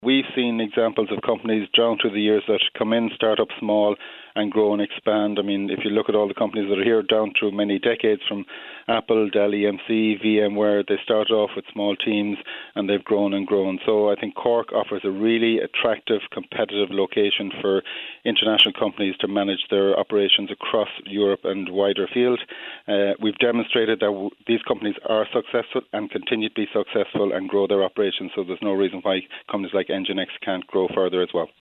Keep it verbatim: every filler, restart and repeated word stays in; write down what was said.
We've seen examples of companies down through the years that come in, start up small and grow and expand. I mean, if you look at all the companies that are here down through many decades, from Apple, Dell E M C, VMware, they started off with small teams and they've grown and grown. So I think Cork offers a really attractive, competitive location for international companies to manage their operations across Europe and wider field. Uh, we've demonstrated that w- these companies are successful and continue to be successful and grow their operations, so there's no reason why companies like Nginx can't grow further as well.